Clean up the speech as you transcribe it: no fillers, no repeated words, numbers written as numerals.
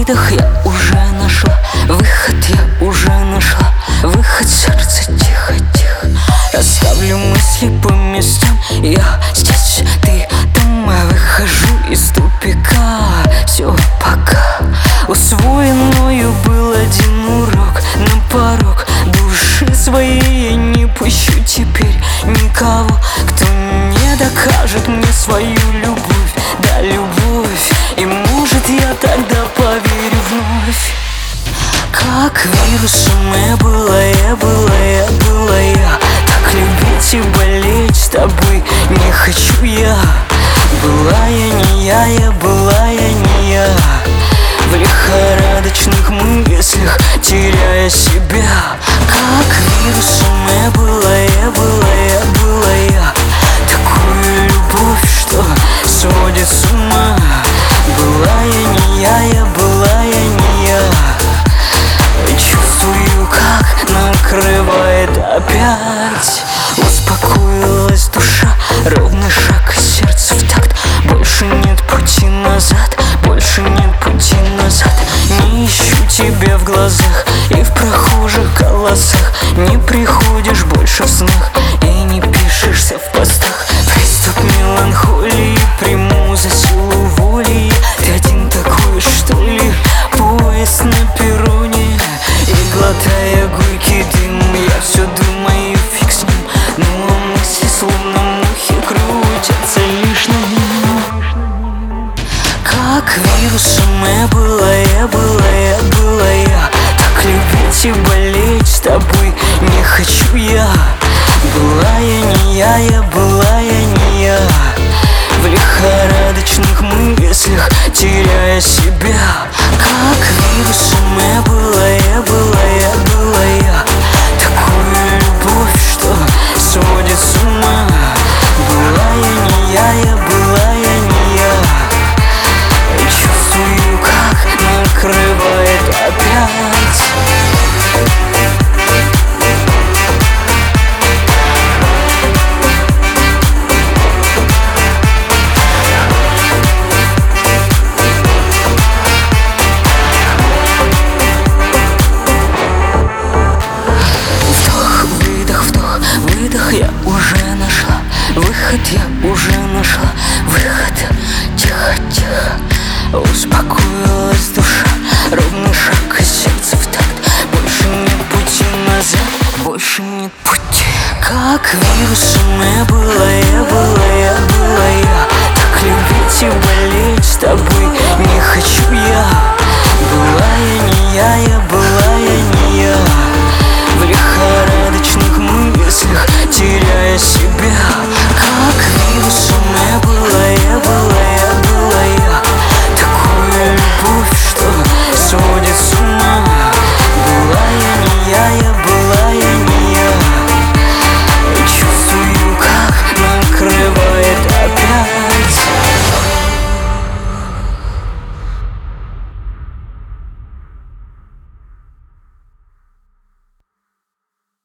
выдох я уже нашла, выход я уже нашла, выход, сердце, тихо-тихо. Расставлю мысли по местам, я здесь, ты там. Я выхожу из тупика, все, пока. Усвоенную был один урок, на порог души своей я не пущу теперь никого, кто не докажет мне свою любовь, да любовь. И может я тогда поверю вновь. Как вирусом я была, я так любить и болеть с тобой не хочу я. Была я не я была я не я. В лихорадочных мыслях теряя себя. Как вирусом я была, я такую любовь, что сводит с ума. Была я не я была я не я. Чувствую, как накрывает опять. Успокоилась душа, ровный шаг, сердце в такт. Больше нет пути назад, больше нет пути назад. Не ищу тебя в глазах и в прохожих голосах. Не приходишь больше в снах и не пишешься в постах. Приступ меланхолии приму за силу воли. Ты один такой, что ли? Поезд на перроне, и глотая горький дым, я все думаю, фиг с ним. Но мысли словно мухи крутятся лишь на нем. Как вирусом я была, я так любить и болеть с тобой не хочу я. Была я не я была